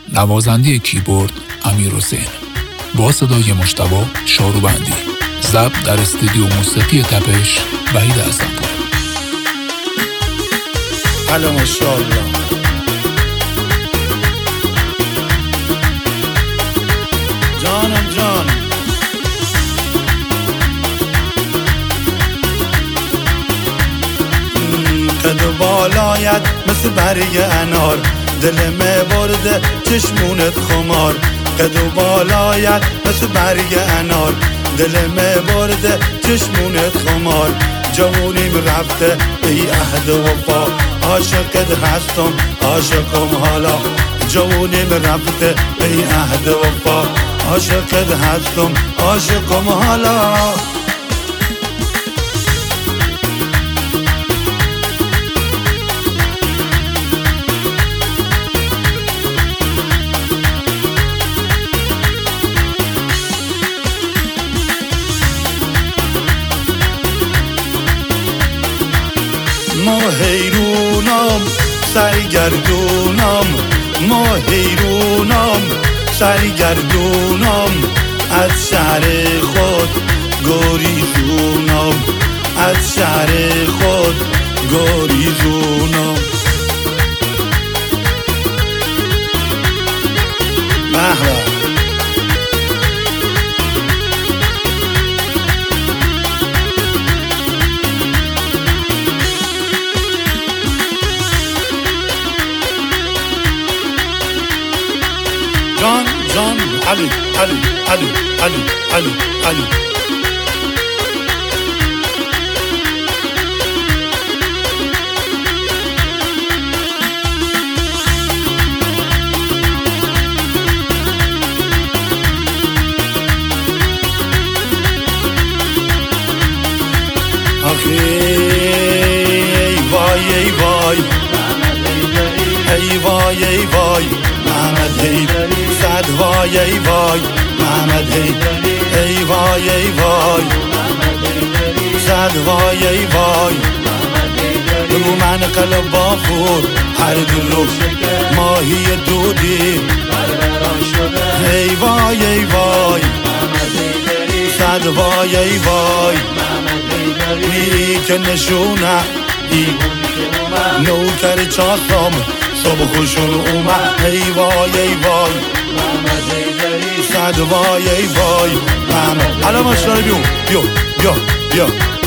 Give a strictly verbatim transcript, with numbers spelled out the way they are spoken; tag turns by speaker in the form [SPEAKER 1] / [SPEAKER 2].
[SPEAKER 1] نوازنده کیبورد امیرحسین، با صدای مجتبی شاروبندی، ضبط در استودیو موسیقی تپش وحید حسن‌پور.
[SPEAKER 2] حالا ماشاءالله جانم جان قد و بالایت مثل برگ انار، دلمه برده چشمونت خمار. قد و بالایت مثل برگ انار، دلمه برده چشمونت خمار. جوونیم رفته ای عهد و وفا، عاشقت هستم عاشقم حالا. جوونیم رفته ای عهد و وفا، عاشقت هستم عاشقم حالا. ما حیرونم سرگردونم، ما حیرونم سرگردونم. از شهر خود گریزونم، از شهر خود گریزونم. محبا جان جان علی علی علی علی علی علی آخی ای وای ای وای ای وای ای وای محمد حیدری. صد وای ای وای محمد حیدری، ای وای ای وای صد وای ای وای. بگو من قلب بافور هر دو روش ماهی دودی ای وای ای وای صد وای ای وای. میری که نشونه ای نوکر چاسم صبح خوشون اومد ای وای ای وای صد وای ای وای محمد. حالا ماشاءالله بیو بیو بیا بیا